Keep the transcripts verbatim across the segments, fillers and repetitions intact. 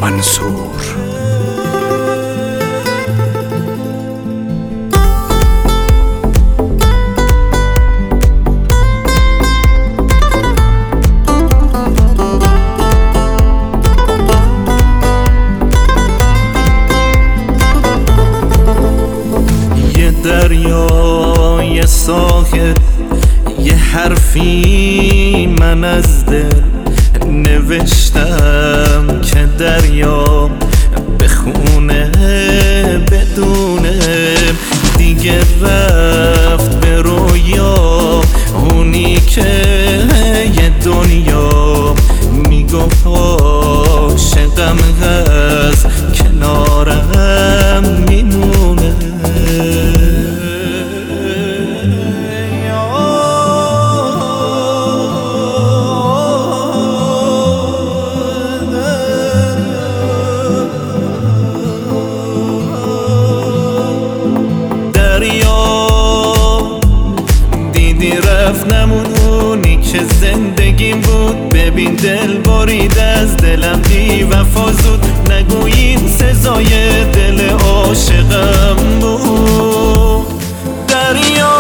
منصور. یه دریا، یه ساحل، یه حرفی من از دل نوشتم که دریا بخونه بدونه دیگه رفت به رویا. اونی که یه دنیا میگفت عاشقم هست کنارم میمونه. دیدی رفت نمونی که زندگیم بود. ببین دل برید از دلم بی وفا زود. نگویین سزای دل عاشقم بود. دریا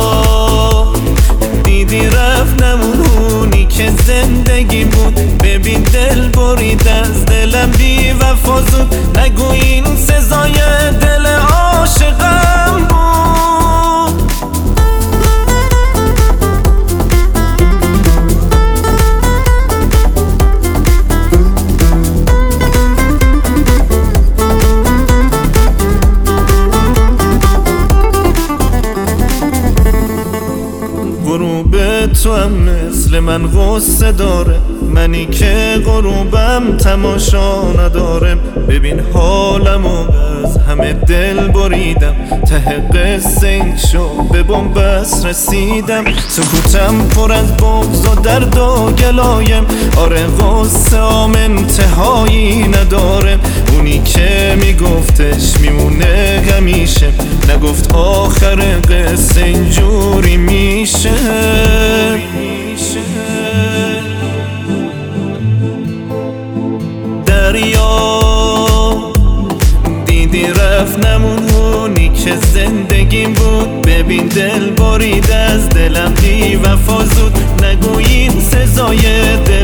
دیدی رفت نمونی که زندگیم بود. ببین دل برید از دلم بی وفا زود. نگویین سزای دل عاشقم بود. غروب تو هم مثل من غصه داره. منی که غروبم تماشا ندارم. ببین حالمو از همه دل بریدم. ته قصه این شو به بنبست رسیدم. سکوتم پر از بغض و درد و گلایم. آره غصه آم انتهایی نداره. اونی که میگفتش میمونه همیشه نگفت آخر قصه اینجوری میشه. دریا دیدی رفت نمونی که زندگیم بود. ببین دل برید از دلم بی وفا زود. نگویین سزای دل